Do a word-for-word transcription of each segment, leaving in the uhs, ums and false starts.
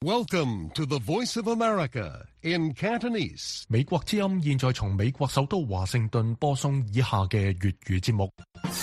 Welcome to the Voice of America in Cantonese. 美國之音現在從美國首都華盛頓播送以下嘅粵語節目。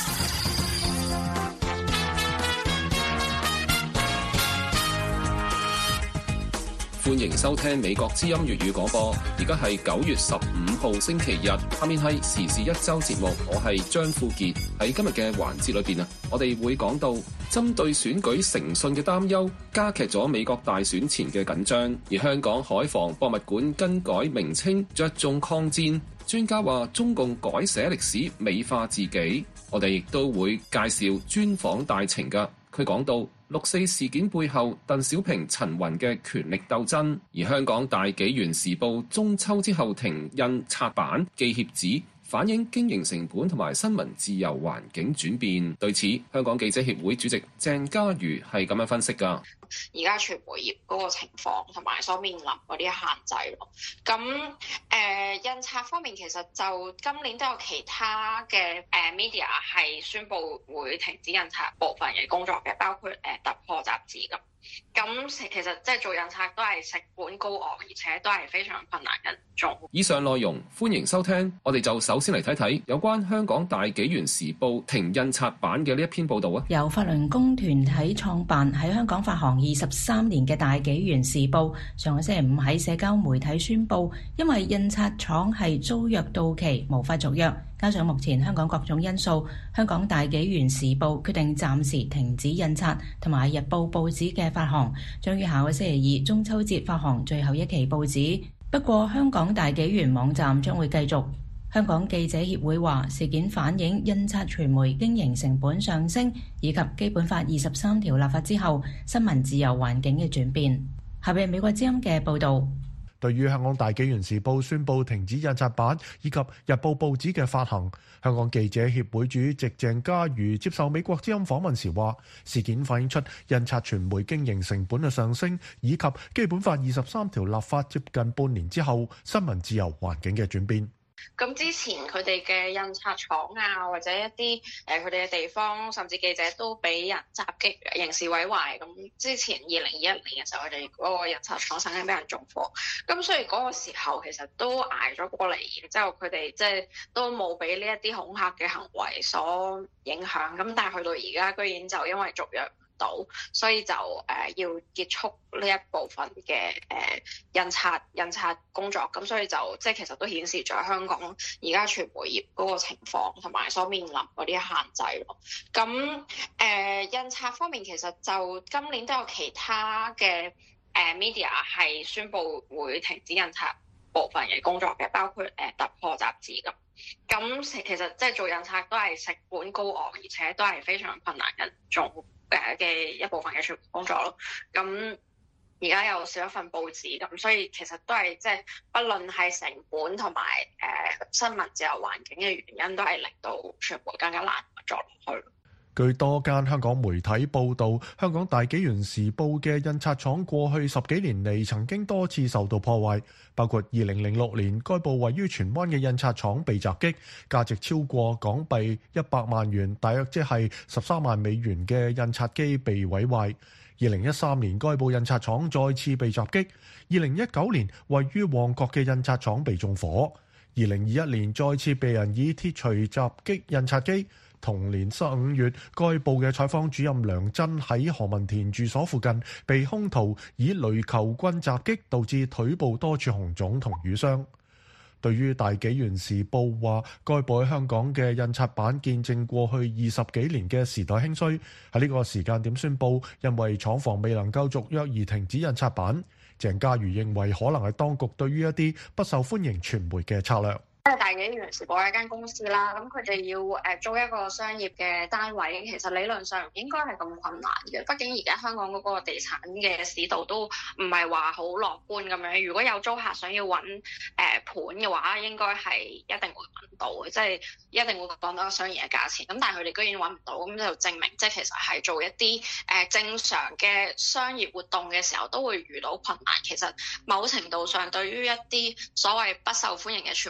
歡迎收聽美國之音粵語廣播，而家係九月十五號星期日，下面係時事一周節目，我係張富傑。喺今日嘅環節裏邊啊，我哋會講到針對選舉誠信嘅擔憂，加劇咗美國大選前嘅緊張，而香港海防博物館更改名稱，着重抗戰。專家話中共改寫歷史，美化自己。我哋亦都會介紹專訪大情㗎，佢講到六四事件背後鄧小平、陳雲嘅權力鬥爭，而香港大紀元時報中秋之後停印刷版記協指，反映經營成本同埋新聞自由環境轉變。對此，香港記者協會主席鄭家瑜係咁樣分析㗎。 而家傳媒業嗰個情況同埋所面臨嗰啲限制咯。咁誒、呃、印刷方面，其實就今年都有其他嘅誒、呃、media 係宣布會停止印刷部分嘅工作嘅，包括誒、呃、突破雜誌咁。咁其實即係做印刷都係成本高昂，而且都係非常困難嘅做。 以上內容歡迎收聽，我哋就首先嚟睇睇有關香港大紀元時報停印刷版嘅呢一篇報導啊。 由法輪功團體創辦喺香港發行二十三年嘅大紀元時報，上個星期五喺社交媒體宣布，因為印刷廠係租約到期，無法續約。加上目前香港各種因素，香港大紀元時報決定暫時停止印刷同埋日報報紙嘅發行，將於下個星期二中秋節發行最後一期報紙。不過香港大紀元網站將會繼續。香港記者協會話，事件反映印刷傳媒經營成本上升，以及基本法二十三條立法之後新聞自由環境嘅轉變。下邊美國之音嘅報導。 對於香港大紀元時報宣布停止印刷版以及日報報紙嘅發行，香港記者協會主席鄭家瑜接受美國之音訪問時話，事件反映出印刷傳媒經營成本嘅上升，以及基本法二十三條立法接近半年之後新聞自由環境嘅轉變。 咁之前佢哋嘅印刷廠啊，或者一啲誒佢哋嘅地方，甚至記者都俾人襲擊、刑事毀壞。咁之前二零二一年嘅時候，佢哋嗰個印刷廠曾經俾人縱火。咁所以嗰個時候其實都捱咗過嚟，然之後佢哋即係都冇俾呢一啲恐嚇嘅行為所影響。咁但係去到而家，居然就因為續約到，所以就誒、呃、要結束呢一部分嘅誒、呃、印刷印刷工作，咁所以就即係其實都顯示咗香港而家傳媒業嗰個情況同埋所面臨嗰啲限制咯。咁誒、呃、印刷方面，其實就今年都有其他嘅誒、呃、media 係宣布會停止印刷部分嘅工作嘅，包括誒、呃、突破雜誌咁。咁其實即係做印刷都係成本高昂，而且都係非常困難嘅做誒嘅一部分嘅傳媒工作咯。咁而家有少一份報紙，咁所以其實都係即係不論係成本同埋誒新聞自由環境嘅原因，都係令到傳媒更加難做落去。 據多間香港媒體報導，香港大紀元時報嘅印刷廠過去十幾年嚟曾經多次受到破壞，包括二零零六年該部位於荃灣嘅印刷廠被襲擊，價值超過港幣一百萬元，大約即係十三萬美元嘅印刷機被毀壞。二零一三年該部印刷廠再次被襲擊。二零一九年位於旺角嘅印刷廠被縱火。二零二一年再次被人以鐵錘襲擊印刷機。同年十五月，該報嘅採訪主任梁真喺何文田住所附近被兇徒以壘球棍襲擊，導致腿部多處紅腫同瘀傷。對於大紀元時報話，該部喺香港嘅印刷版見證過去二十幾年嘅時代興衰，喺呢個時間點宣佈因為廠房未能夠續約而停止印刷版。鄭家瑜認為可能係當局對於一啲不受歡迎傳媒嘅策略。 即係大紀元時報係一間公司啦，咁佢哋要誒租一個商業嘅單位，其實理論上唔應該係咁困難嘅。畢竟而家香港嗰個地產嘅市道都唔係話好樂觀咁樣。如果有租客想要揾誒盤嘅話，應該係一定會揾到嘅，即係一定會講到商業嘅價錢。咁但係佢哋居然揾唔到，咁就證明即係其實係做一啲誒正常嘅商業活動嘅時候都會遇到困難。其實某程度上對於一啲所謂不受歡迎嘅傳媒機構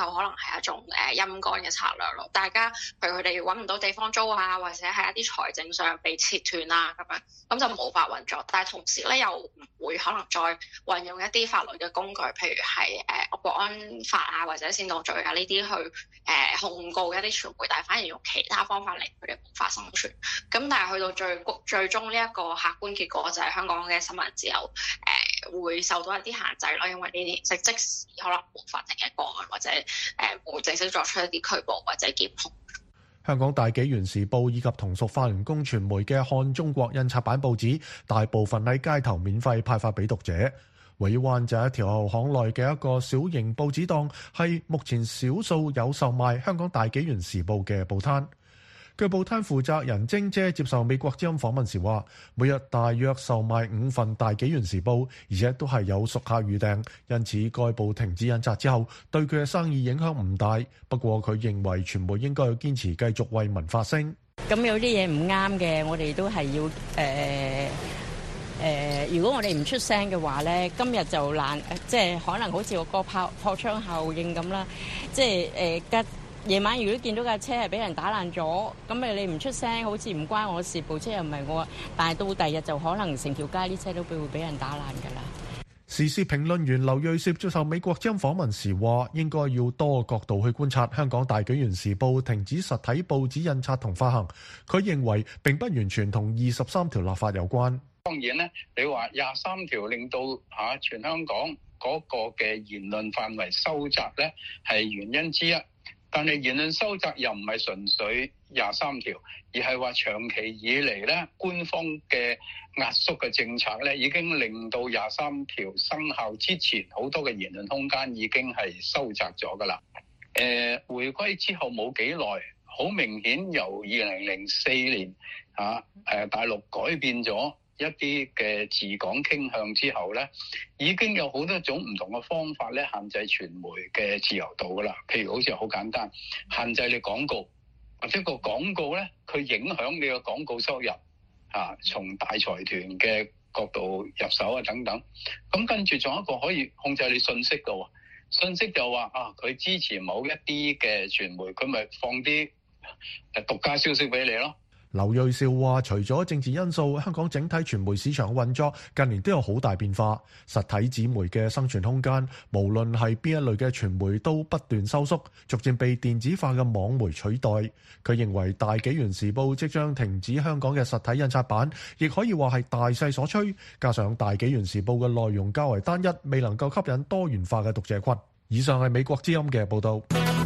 可能係一種誒陰乾嘅策略咯。大家譬如佢哋揾唔到地方租啊，或者係一啲財政上被切斷啊咁樣，咁就無法運作。但係同時咧又唔會可能再運用一啲法律嘅工具，譬如係誒、呃、國安法啊或者煽動罪啊呢啲去誒、呃、控告一啲傳媒，但係反而用其他方法令佢哋無法生存。咁但係去到最最終呢一個客觀結果就係香港嘅新聞自由誒、呃、會受到一啲限制咯，因為呢啲即即使可能冇法庭嘅個案或者誒冇、呃、正式作出一啲拘捕或者檢控。 香港大紀元時報以及同屬法輪功傳媒嘅漢中國印刷版報紙，大部分喺街頭免費派發俾讀者。維灣就一條後巷內嘅一個小型報紙檔，係目前少數有售賣香港大紀元時報嘅報攤。據報攤負責人晶姐接受美國之音訪問時話，每日大約售賣五份大紀元時報，而且都係有熟客預訂，因此該報停止印刷之後，對佢嘅生意影響唔大。不過佢認為傳媒應該要堅持繼續為民發聲。 咁有啲嘢唔啱嘅，我哋都係要誒。呃誒、呃，如果我哋唔出聲嘅話咧，今日就難，即係可能好似個個破破窗效應咁啦。即係誒，架、呃、夜晚如果見到架車係俾人打爛咗，咁咪你唔出聲，好似唔關我事，部車又唔係我，但係到第日就可能成條街啲車都會俾人打爛㗎啦。 時事評論員劉銳紹接受美國之音訪問時話，應該要多個角度去觀察香港大紀元時報停止實體報紙印刷同發行。佢認為並不完全同二十三條立法有關。 當然咧，你話廿三條令到嚇全香港嗰個嘅言論範圍收窄咧，係原因之一。但係言論收窄又唔係純粹廿三條，而係話長期以嚟咧，官方嘅壓縮嘅政策咧，已經令到廿三條生效之前，好多嘅言論空間已經係收窄咗㗎啦。誒、呃，回歸之後冇幾耐，好明顯由二零零四年嚇誒、啊、大陸改變咗一啲嘅治港傾向之後咧，已經有好多種唔同嘅方法咧，限制傳媒嘅自由度噶啦。譬如好似好簡單，限制你廣告，或者個廣告咧，佢影響你個廣告收入啊，從大財團嘅角度入手啊等等。咁跟住仲有一個可以控制你信息嘅喎，信息就話啊，佢支持某一啲嘅傳媒，佢咪放啲誒獨家消息俾你咯。 劉銳紹話，除咗政治因素，香港整體傳媒市場嘅運作近年都有好大變化，實體紙媒嘅生存空間，無論係邊一類嘅傳媒都不斷收縮，逐漸被電子化嘅網媒取代。佢認為大紀元時報即將停止香港嘅實體印刷版，亦可以話係大勢所趨，加上大紀元時報嘅內容較為單一，未能夠吸引多元化嘅讀者群。以上係美國之音嘅報道。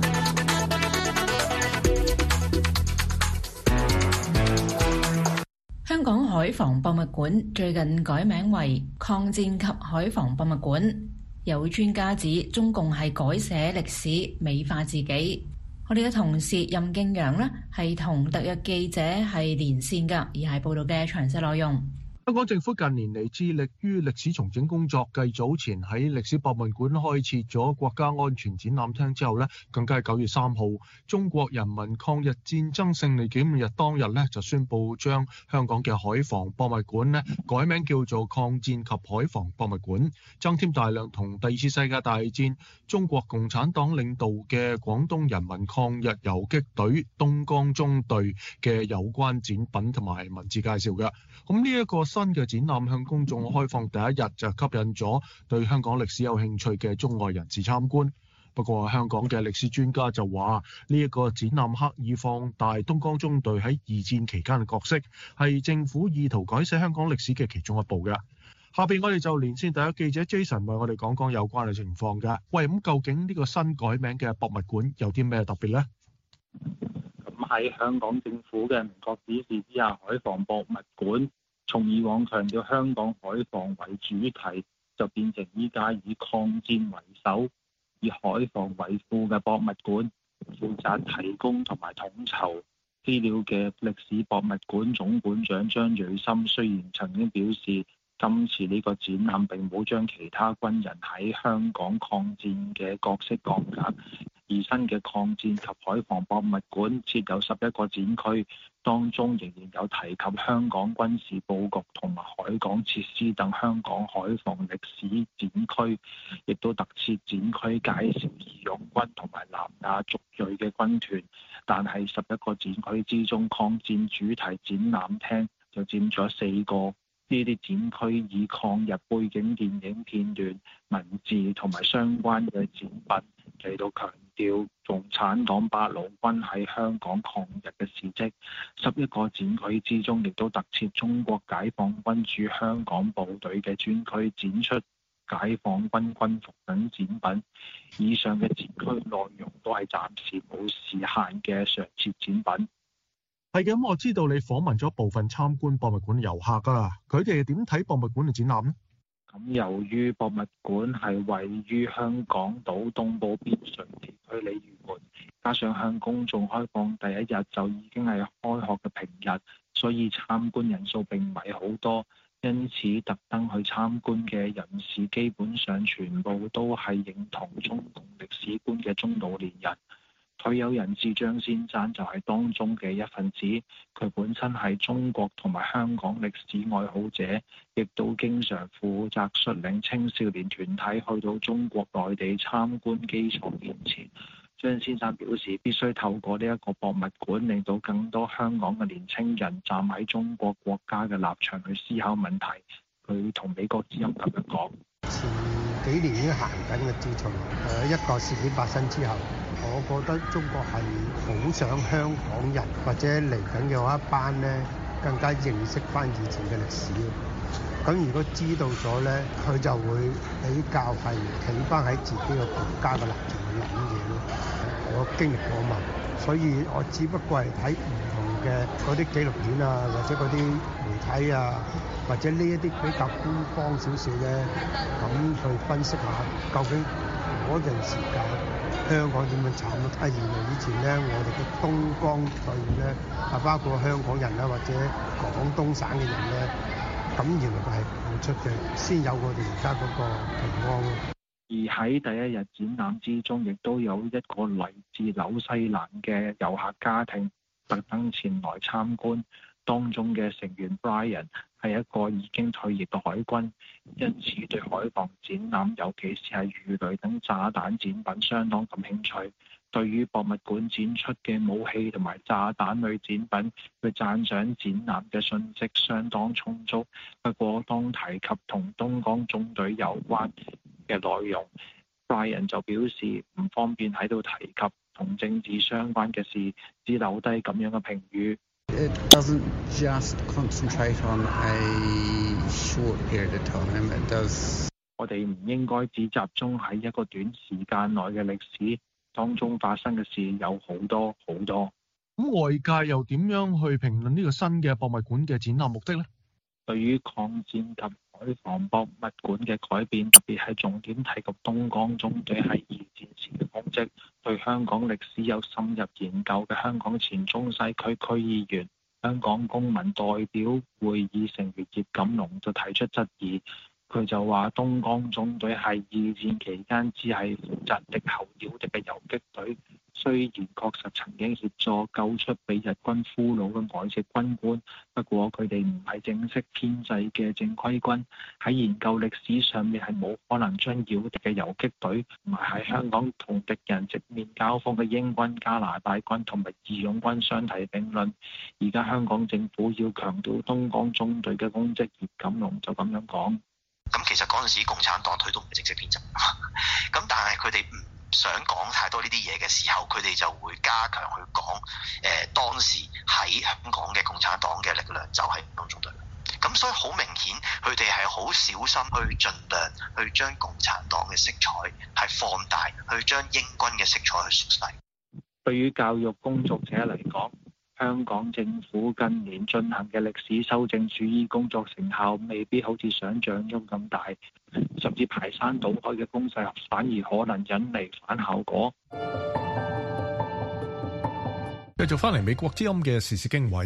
香港海防博物館最近改名為抗戰及海防博物館，有專家指中共係改寫歷史、美化自己。我哋嘅同事任敬陽呢係同特約記者係連線㗎，而係報道嘅詳細內容。 香港政府近年嚟致力於歷史重整工作，繼早前喺歷史博物館開設咗國家安全展覽廳之後呢，更加係九月三號，中國人民抗日戰爭勝利紀念日當日呢，就宣布將香港嘅海防博物館呢改名叫做抗戰及海防博物館，增添大量同第二次世界大戰中國共產黨領導嘅廣東人民抗日游擊隊東江中隊嘅有關展品同埋文字介紹嘅。咁呢一個新嘅展覽向公眾開放第一日就吸引咗對香港歷史有興趣嘅中外人士參觀。不過香港嘅歷史專家就話呢一個展覽刻意放大東江中隊喺二戰期間嘅角色，係政府意圖改寫香港歷史嘅其中一步嘅。下邊我哋就連線第一記者 Jason 為我哋講講有關嘅情況嘅。喂，咁究竟呢個新改名嘅博物館有啲咩特別呢？ 咁喺香港政府嘅明確指示之下，海防博物館從以往強調香港海防為主題，就變成依家以抗戰為首，以海防為副嘅博物館，負責提供同埋統籌資料嘅歷史博物館總館長張瑞森雖然曾經表示，今次呢個展覽並冇將其他軍人喺香港抗戰嘅角色降格，而新嘅抗戰及海防博物館設有十一個展區， 當中仍然有提及香港軍事佈局同埋海港設施等香港海防歷史展區，亦都特設展區介紹義勇軍同埋南亞族裔嘅軍團。但係十一個展區之中，抗戰主題展覽廳就佔咗四個。呢啲展區以抗日背景電影片段、文字同埋相關嘅展品嚟到強調共產黨八路軍喺香港抗日嘅事蹟。十一個展區之中，亦都特設中國解放軍駐香港部隊嘅專區，展出解放軍軍服等展品。以上嘅展區內容都係暫時冇時限嘅常設展品。 係嘅，咁我知道你訪問咗部分參觀博物館遊客㗎啦，佢哋點睇博物館嘅展覽呢？ 咁由於博物館係位於香港島東部邊陲地區鯉魚門，加上向公眾開放第一日就已經係開學嘅平日，所以參觀人數並唔係好多，因此特登去參觀嘅人士基本上全部都係認同中共歷史觀嘅中老年人。退休人士張先生就係當中嘅一份子，佢本身係中國同埋香港歷史愛好者，亦都經常負責率領青少年團體去到中國內地參觀基礎建設。張先生表示，必須透過呢一個博物館，令到更多香港嘅年輕人站喺中國國家嘅立場去思考問題。佢同美國之音咁樣講： 前幾年已經行緊嘅，自從誒一個事件發生之後，我覺得中國係好想香港人或者嚟緊嘅話一班咧，更加認識翻以前嘅歷史。咁如果知道咗咧，佢就會比較係企翻喺自己嘅國家嘅立場去諗嘢咯。我經歷過嘛，所以我只不過係睇唔同嘅嗰啲紀錄片啊，或者嗰啲媒體啊，或者呢一啲比較官方少少咧，咁去分析下究竟嗰陣時間香港點樣慘咯？啊，原來以前咧，我哋嘅東江隊咧，啊包括香港人啦，或者廣東省嘅人咧，咁原來係付出嘅，先有我哋而家嗰個平安咯。 而喺第一日展覽之中，亦都有一個嚟自紐西蘭嘅遊客家庭特登前來參觀，當中嘅成員 Brian 係一個已經退役嘅海軍，因此對海防展覽，尤其是係魚雷等炸彈展品相當感興趣。對於博物館展出嘅武器同埋炸彈類展品，佢讚賞展覽嘅信息相當充足。不過當提及同東江縱隊有關嘅內容， Brian 就表示唔方便喺度提及同政治相關嘅事，只留低咁樣嘅評語。 It doesn't just concentrate on a short period of time. It does. 我哋唔應該只集中喺一個短時間內嘅歷史，當中發生嘅事有好多好多。 咁外界又點樣去評論呢個新嘅博物館嘅展覽目的呢？ 對於抗戰及海防博物館嘅改變，特別係重點提及東江縱隊喺二戰時嘅功績，對香港歷史有深入研究嘅香港前中西區區議員、香港公民代表會議成員葉錦龍就提出質疑。佢就話東江縱隊係二戰期間只係負責敵後擾敵嘅游擊隊，雖然確實曾經協助救出被日軍俘虜嘅外籍軍官，不過佢哋唔係正式編制嘅正規軍，喺研究歷史上面係冇可能將擾敵嘅游擊隊同埋喺香港同敵人直面交鋒嘅英軍、加拿大軍同埋義勇軍相提並論。而家香港政府要強調東江縱隊嘅功績，葉錦龍就咁樣講。 咁其實嗰陣時共產黨佢都唔係正式編制，咁但係佢哋唔想講太多呢啲嘢嘅時候，佢哋就會加強去講誒、呃、當時喺香港嘅共產黨嘅力量就係東江縱隊。咁所以好明顯，佢哋係好小心去盡量去將共產黨嘅色彩係放大，去將英軍嘅色彩去縮細。 對於教育工作者嚟講，香港政府近年進行嘅歷史修正主義工作成效未必好似想像中咁大，甚至排山倒海嘅攻勢反而可能引嚟反效果。 繼續翻嚟美國之音嘅時事經緯，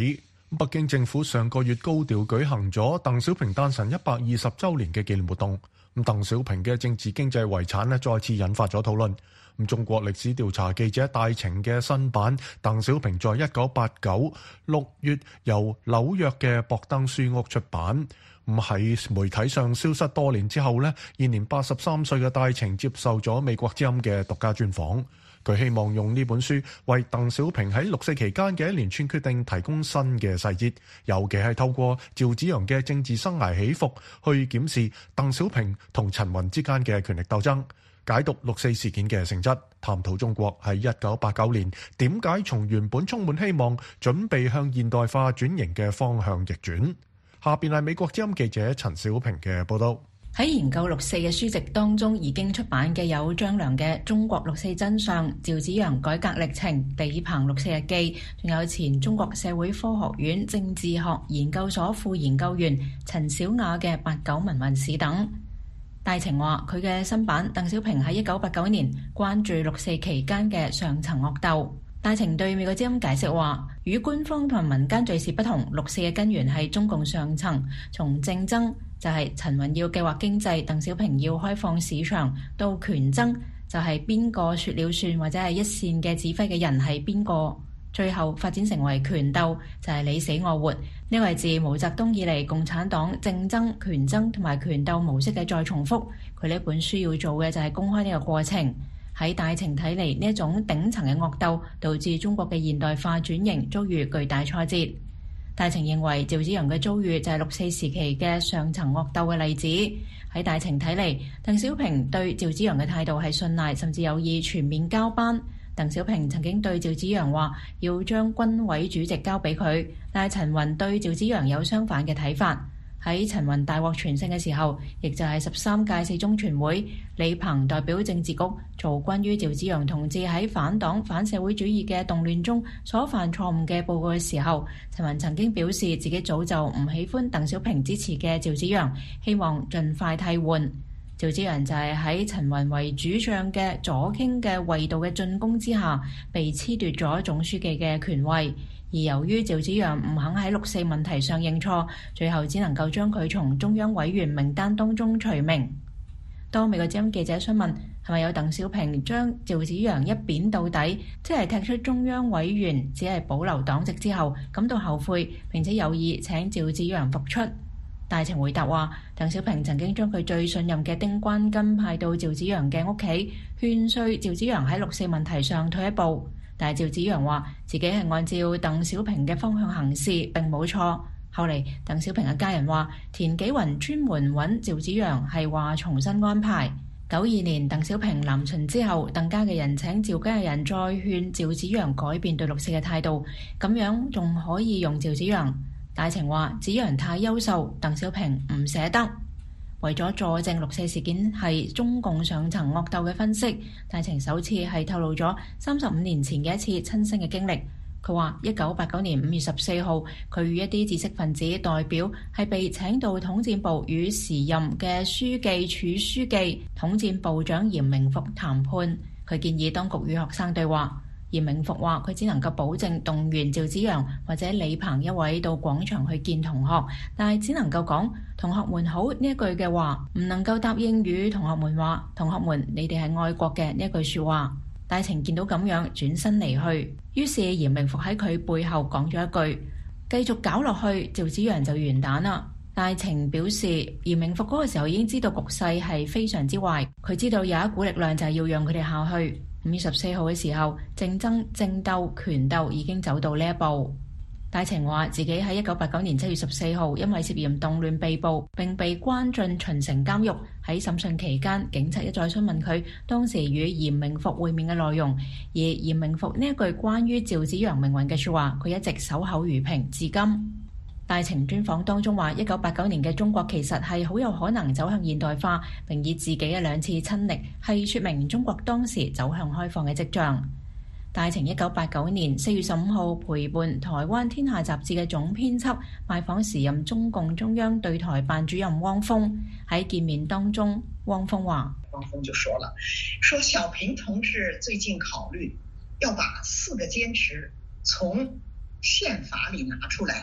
北京政府上個月高調舉行咗鄧小平誕辰一百二十週年嘅紀念活動。咁鄧小平嘅政治經濟遺產呢，再次引發咗討論。咁中國歷史調查記者戴晴嘅新版《鄧小平在一九八九》六月由紐約嘅博登書屋出版。咁喺媒體上消失多年之後呢，現年八十三歲嘅戴晴接受咗美國之音嘅獨家專訪。佢希望用呢本書為鄧小平喺六四期間嘅一連串決定提供新嘅細節，尤其係透過趙紫陽嘅政治生涯起伏去檢視鄧小平同陳雲之間嘅權力鬥爭，解讀六四事件嘅性質，探討中國喺一九八九年點解從原本充滿希望、準備向現代化轉型嘅方向逆轉。下邊係美國之音記者陳小平嘅報道。 喺研究六四嘅書籍當中，已經出版嘅有張良嘅《中國六四真相》、趙紫陽改革歷程、李鵬六四日記，仲有前中國社會科學院政治學研究所副研究員陳小雅嘅八九民運史等。戴晴話佢嘅新版鄧小平喺一九八九年關注六四期間嘅上層惡鬥。戴晴對美國之音解釋話，與官方同民間敘事不同，六四嘅根源係中共上層從政爭，就係陳雲要計劃經濟，鄧小平要開放市場，到權爭，就係邊個說了算或者係一線嘅指揮嘅人係邊個，最後發展成為權鬥，就係你死我活。呢個係自毛澤東以嚟共產黨政爭、權爭同埋權鬥模式嘅再重複。佢呢本書要做嘅就係公開呢個過程。喺戴晴睇嚟，呢一種頂層嘅惡鬥導致中國嘅現代化轉型遭遇巨大挫折。戴晴認為趙紫陽嘅遭遇就係六四時期嘅上層惡鬥嘅例子。喺戴晴睇嚟，鄧小平對趙紫陽嘅態度係信賴甚至有意全面交班。鄧小平曾經對趙紫陽話要將軍委主席交俾佢，但係陳雲對趙紫陽有相反嘅睇法。喺陳雲大獲全勝嘅時候，亦就係十三屆四中全會，李鵬代表政治局做關於趙紫陽同志喺反黨反社會主義嘅動亂中所犯錯誤嘅報告嘅時候，陳雲曾經表示自己早就唔喜歡鄧小平支持嘅趙紫陽，希望盡快替換。趙紫陽就係喺陳雲為主將嘅左傾嘅衛道嘅進攻之下，被褫奪咗總書記嘅權位。而由於趙紫陽唔肯喺六四問題上認錯，最後只能夠將佢從中央委員名單當中除名。當美國之音記者詢問係咪有鄧小平將趙紫陽一扁到底，即係踢出中央委員，只係保留黨籍之後，感到後悔並且有意請趙紫陽復出，戴晴回答話，鄧小平曾經將佢最信任嘅丁關根派到趙紫陽嘅屋企，勸說趙紫陽喺六四問題上退一步。但係趙紫陽話自己係按照鄧小平嘅方向行事，並冇錯。後嚟鄧小平嘅家人話，田紀雲專門揾趙紫陽係話重新安排。九二年鄧小平南巡之後，鄧家嘅人請趙家嘅人再勸趙紫陽改變對六四嘅態度，咁樣仲可以用趙紫陽。戴晴話紫陽太優秀，鄧小平唔捨得。為咗佐證六四事件係中共上層惡鬥嘅分析，戴晴首次係透露咗三十五年前嘅一次親身嘅經歷。佢話一九八九年五月十四號，佢與一啲知識分子代表係被請到統戰部與時任嘅書記處書記、統戰部長嚴明復談判。佢建議當局與學生對話。嚴明復話佢只能夠保證動員趙紫陽或者李鵬一位到廣場去見同學，但係只能夠講同學們好呢一句嘅話，唔能夠答應與同學們話同學們你哋係愛國嘅呢一句說話。戴晴見到咁樣轉身離去，於是嚴明復喺佢背後講咗一句，繼續搞落去趙紫陽就完蛋啦。戴晴表示嚴明復嗰個時候已經知道局勢係非常之壞，佢知道有一股力量就係要讓佢哋下去。五月十四號嘅時候，政爭、政鬥、權鬥已經走到呢一步。戴晴話自己喺一九八九年七月十四號因為涉嫌動亂被捕，並被關進秦城監獄。喺審訊期間，警察一再詢問佢當時與嚴明復會面嘅內容，而嚴明復呢一句關於趙紫陽命運嘅說話，佢一直守口如瓶至今。戴晴專訪當中話，一九八九年嘅中國其實係好有可能走向現代化，並以自己嘅兩次親歷係說明中國當時走向開放嘅跡象。戴晴一九八九年四月十五號陪伴台灣天下雜誌嘅總編輯拜訪時任中共中央對台辦主任汪峰。喺見面當中，汪峰話： 汪峰就說了，說小平同志最近考慮要把四個堅持從憲法裡拿出來。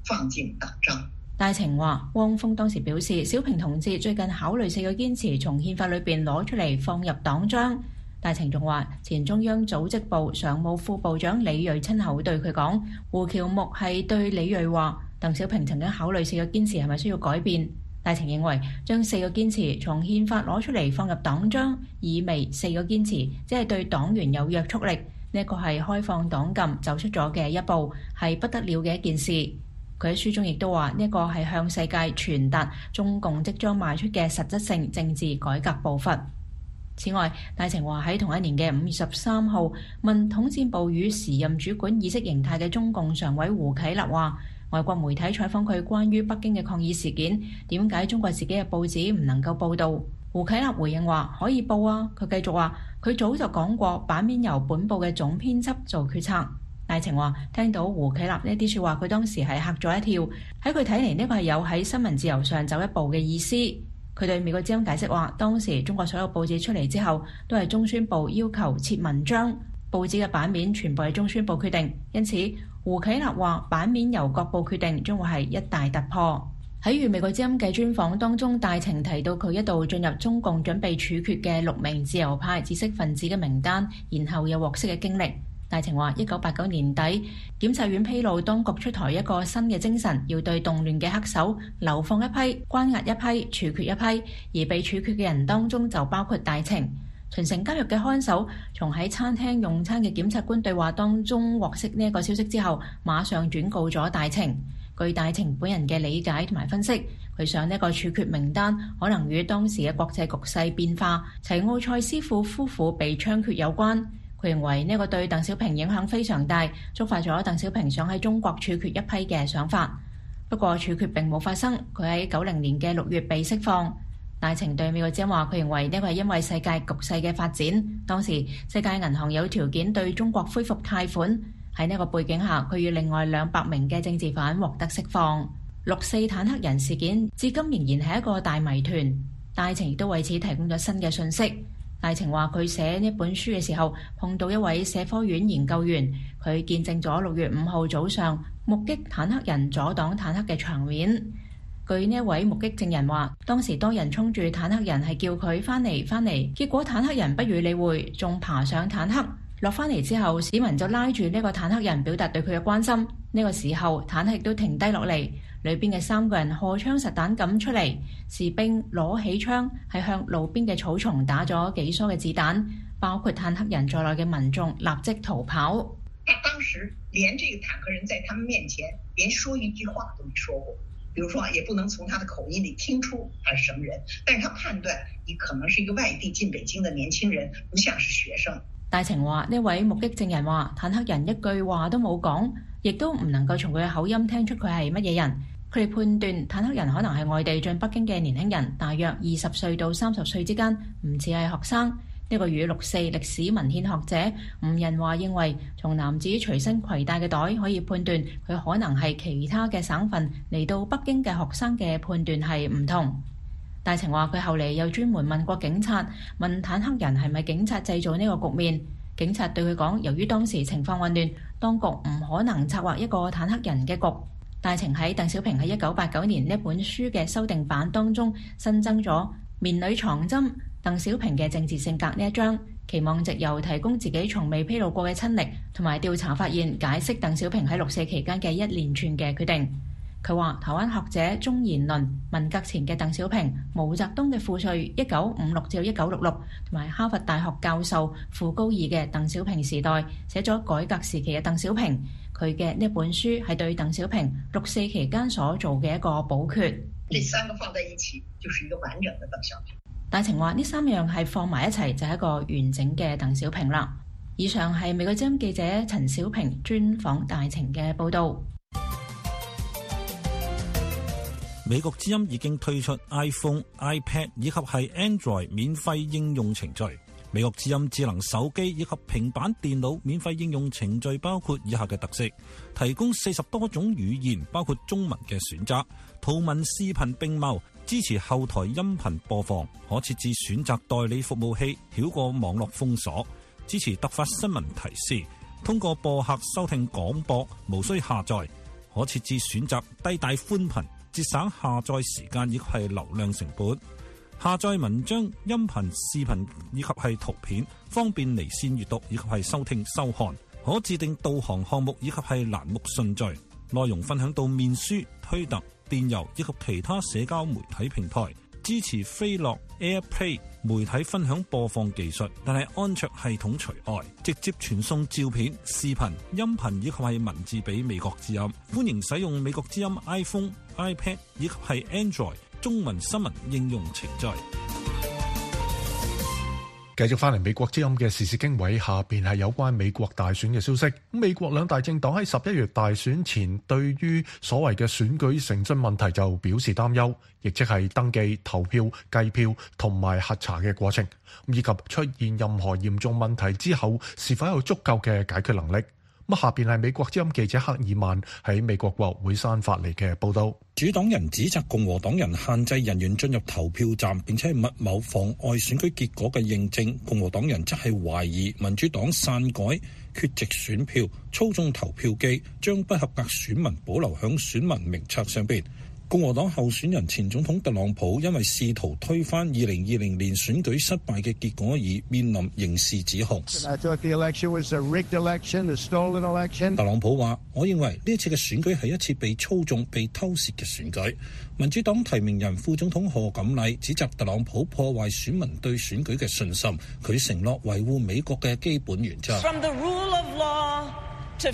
放進黨章。 戴晴話，汪峰當時表示，小平同志最近考慮四個堅持從憲法裏邊攞出嚟放入黨章。戴晴仲話，前中央組織部常務副部長李銳親口對佢講，胡喬木係對李銳話，鄧小平曾經考慮四個堅持係咪需要改變。戴晴認為，將四個堅持從憲法攞出嚟放入黨章，意味四個堅持即係對黨員有約束力，呢一個係開放黨禁走出咗嘅一步，係不得了嘅一件事。佢喺書中亦都話，呢一個係向世界傳達中共即將邁出嘅實質性政治改革步伐。此外，戴晴話喺同一年嘅五月十三號問統戰部與時任主管意識形態嘅中共常委胡啟立話，外國媒體採訪佢關於北京嘅抗議事件，點解中國自己嘅報紙唔能夠報導？胡啟立回應話，可以報啊。佢繼續話，佢早就講過版面由本報嘅總編輯做決策。戴晴話聽到胡啟立呢啲説話，佢當時係嚇咗一跳。喺佢睇嚟，呢個係有喺新聞自由上走一步嘅意思。佢對美國之音解釋話，當時中國所有報紙出嚟之後，都係中宣部要求設文章，報紙嘅版面全部係中宣部決定。因此，胡啟立話版面由各部決定，將會係一大突破。喺與美國之音嘅專訪當中，戴晴提到佢一度進入中共準備處決嘅六名自由派知識分子嘅名單，然後有獲釋嘅經歷。戴晴話：一九八九年底，檢察院披露當局出台一個新嘅精神，要對動亂嘅黑手流放一批、關押一批、處決一批，而被處決嘅人當中就包括戴晴。秦城監獄嘅看守從喺餐廳用餐嘅檢察官對話當中獲悉呢一個消息之後，馬上轉告咗戴晴。據戴晴本人嘅理解同埋分析，佢上呢個處決名單可能與當時嘅國際局勢變化、齊奧塞斯庫夫婦被槍決有關。佢認為呢個對鄧小平影響非常大，觸發咗鄧小平想喺中國處決一批嘅想法。不過處決並冇發生，佢喺九零年嘅六月被釋放。戴晴對美國之音話，佢認為呢個係因為世界局勢嘅發展，當時世界銀行有條件對中國恢復貸款。喺呢個背景下，佢與另外兩百名嘅政治犯獲得釋放。六四坦克人事件至今仍然係一個大謎團，戴晴亦都為此提供咗新嘅信息。戴晴話佢寫呢本書嘅時候碰到一位社科院研究員，佢見證咗六月五號早上目擊坦克人阻擋坦克嘅場面。據呢一位目擊證人話，當時多人衝住坦克人係叫佢翻嚟翻嚟，結果坦克人不予理會，仲爬上坦克。落翻嚟之後，市民就拉住呢個坦克人表達對佢嘅關心。呢個時候，坦克亦都停低落嚟，裏邊嘅三個人荷槍實彈咁出嚟，士兵攞起槍係向路邊嘅草叢打咗幾梭嘅子彈，包括坦克人在內嘅民眾立即逃跑。 他當時連這個坦克人在他們面前連說一句話都沒說過，比如說也不能從他的口音裡聽出他是什麼人，但是他判斷你可能是一個外地進北京的年輕人，不像是學生。 戴晴話：呢位目擊證人話，坦克人一句話都冇講，亦都唔能夠從佢嘅口音聽出佢係乜嘢人。佢哋判斷坦克人可能係外地進北京嘅年輕人，大約二十歲到三十歲之間，唔似係學生。呢個與六四歷史文獻學者吳仁華認為，從男子隨身攜帶嘅袋可以判斷佢可能係其他嘅省份嚟到北京嘅學生嘅判斷係唔同。戴晴話佢後嚟又專門問過警察，問坦克人係咪警察製造呢個局面。警察對佢講，由於當時情況混亂，當局唔可能策劃一個坦克人嘅局。戴晴喺鄧小平喺一九八九年呢本書嘅修訂版當中新增咗棉裏藏針鄧小平嘅政治性格呢一章，期望藉由提供自己從未披露過嘅親歷同埋調查發現，解釋鄧小平喺六四期間嘅一連串嘅決定。佢話台灣學者鍾賢倫、文革前嘅鄧小平、毛澤東嘅賦稅一九五六至一九六六，同埋哈佛大學教授傅高義嘅鄧小平時代，寫咗改革時期嘅鄧小平。佢嘅呢本書係對鄧小平六四期間所做嘅一個補缺。 呢三個放在一起，就是一個完整的鄧小平。 戴晴話呢三樣係放埋一齊就係一個完整嘅鄧小平啦。以上係美國之音記者陳小平專訪戴晴嘅報導。 美國之音已經推出 iPhone、iPad 以及係 Android 免費應用程序。美國之音智能手機以及平板電腦免費應用程序包括以下嘅特色：提供四十多種語言，包括中文嘅選擇，圖文視頻並茂，支持後台音頻播放，可設置選擇代理服務器，繞過網絡封鎖，支持突發新聞提示，通過播客收聽廣播，無需下載。 可設置選擇低帶寬頻，節省下載時間以及係流量成本。下載文章、音頻、視頻以及係圖片，方便離線閱讀以及係收聽收看。可自定導航項目以及係欄目順序。內容分享到面書、推特、電郵以及其他社交媒體平台。支持飛樂 AirPlay 媒體分享播放技術，但係安卓系統除外，直接傳送照片、視頻、音頻以及係文字俾美國之音。歡迎使用美國之音 iPhone、iPad 以及係 Android 中文新聞應用程序。 繼續翻嚟美國之音嘅時事經緯，下邊係有關美國大選嘅消息。美國兩大政黨喺十一月大選前對於所謂嘅選舉誠信問題就表示擔憂，亦即係登記、投票、計票同埋核查嘅過程，以及出現任何嚴重問題之後是否有足夠嘅解決能力。咁下邊係美國之音記者克爾曼喺美國國會山發嚟嘅報道。 主黨人指責共和黨人限制人員進入投票站，並且密謀妨礙選舉結果嘅認證。共和黨人則係懷疑民主黨篡改、缺席選票、操縱投票機，將不合格選民保留響選民名冊上邊。共和黨候選人前總統特朗普因為試圖推翻二零二零年選舉失敗嘅結果而面臨刑事指控。特朗普話：我認為呢次嘅選舉係一次被操縱、被偷竊嘅選舉。民主黨提名人副總統賀錦麗指責特朗普破壞選民對選舉嘅信心。佢承諾維護美國嘅基本原則。賀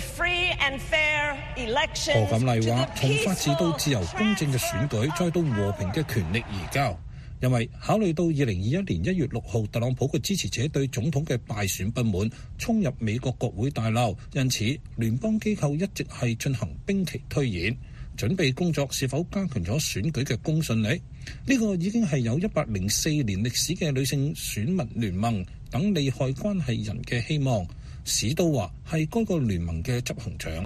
錦麗話：從法治到自由公正嘅選舉，再到和平嘅權力移交。因為考慮到二零二一年一月六號特朗普嘅支持者對總統嘅敗選不滿，衝入美國國會大樓，因此聯邦機構一直係進行兵棋推演，準備工作是否加強咗選舉嘅公信力。呢、這個已經係有一百零四年歷史嘅女性選民聯盟等利害關係人嘅希望。史都華係該個聯盟嘅執行長。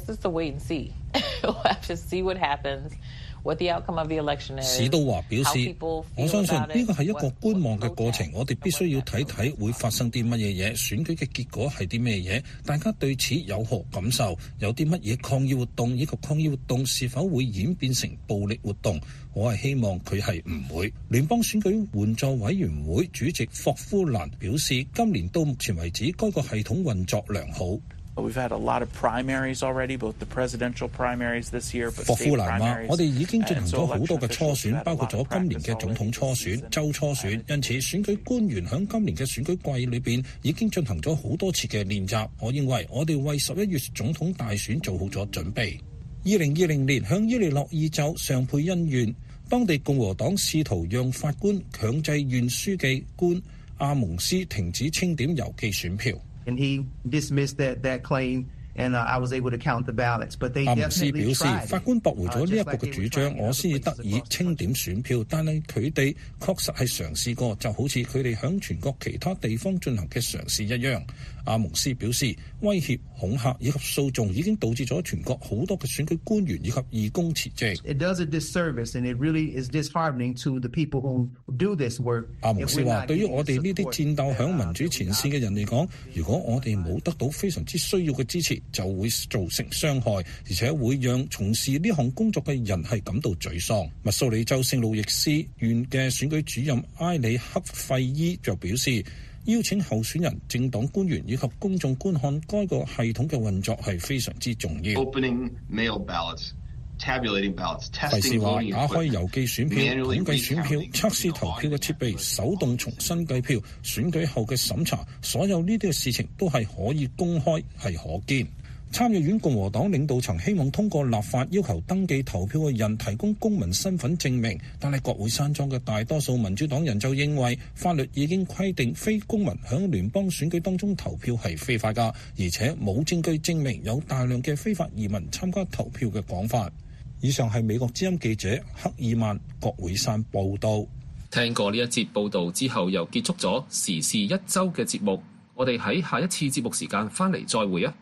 史都華表示，我相信呢個係一個觀望嘅過程，我哋必須要睇睇會發生啲乜嘢嘢，選舉嘅結果係啲咩嘢，大家對此有何感受，有啲乜嘢抗議活動，以及抗議活動是否會演變成暴力活動，我係希望佢係唔會。聯邦選舉援助委員會主席霍夫蘭表示，今年到目前為止，該個系統運作良好。 We've had a lot of primaries already, both the presidential primaries this year, but state primaries. 霍夫蘭話：我哋已經進行咗好多嘅初選，包括咗今年嘅總統初選、州初選。因此，選舉官員響今年嘅選舉季裏邊已經進行咗好多次嘅練習。我認為我哋為十一月總統大選做好咗準備。二零二零年響伊利諾爾州尚佩恩縣，當地共和黨試圖讓法官強制縣書記官阿蒙斯停止清點郵寄選票。 And he dismissed that, that claim, and uh, I was able to count the ballots. But they 阿蒙斯表 definitely 示， tried. 法官駁回咗呢一個嘅主張，我先至得以清點選票。但係佢哋確實係嘗試過，就好似佢哋響全國其他地方進行嘅嘗試一樣。阿蒙斯表示，威脅、恐嚇以及訴訟已經導致咗全國好多嘅選舉官員以及義工辭職。 It does a disservice, and it really is disheartening to the people who do this work. 阿蒙斯話：對於我哋呢啲戰鬥響民主前線嘅人嚟講，如果我哋冇得到非常之需要嘅支持，就會造成傷害，而且會讓從事呢項工作嘅人係感到沮喪。密蘇里州聖路易斯縣嘅選舉主任埃里克費伊就表示，邀請候選人、政黨官員以及公眾觀看該個系統嘅運作係非常之重要。 Opening mail ballots, tabulating ballots, 費事話打開郵寄選票、統計選票、測試投票嘅設備、手動重新計票、選舉後嘅審查，所有呢啲嘅事情都係可以公開，係可見。參議院共和黨領導層希望通過立法要求登記投票嘅人提供公民身份證明，但係國會山莊嘅大多數民主黨人就認為法律已經規定非公民響聯邦選舉當中投票係非法㗎，而且冇證據證明有大量嘅非法移民參加投票嘅講法。以上係美國之音記者克爾曼國會山報道。 聽過呢一節報導之後，又結束咗時事一周嘅節目。我哋喺下一次節目時間翻嚟再會啊！